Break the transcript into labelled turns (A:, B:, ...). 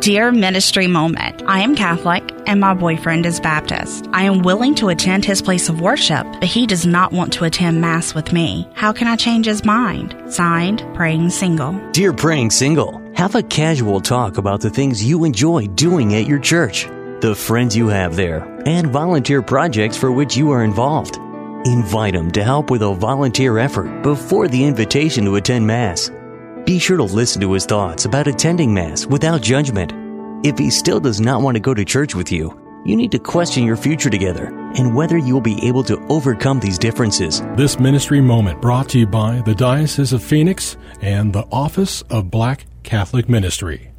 A: Dear Ministry Moment, I am Catholic and my boyfriend is Baptist. I am willing to attend his place of worship, but he does not want to attend Mass with me. How can I change his mind? Signed, Praying Single.
B: Dear Praying Single, have a casual talk about the things you enjoy doing at your church, the friends you have there, and volunteer projects for which you are involved. Invite him to help with a volunteer effort before the invitation to attend Mass. Be sure to listen to his thoughts about attending Mass without judgment. If he still does not want to go to church with you, you need to question your future together and whether you will be able to overcome these differences.
C: This ministry moment brought to you by the Diocese of Phoenix and the Office of Black Catholic Ministry.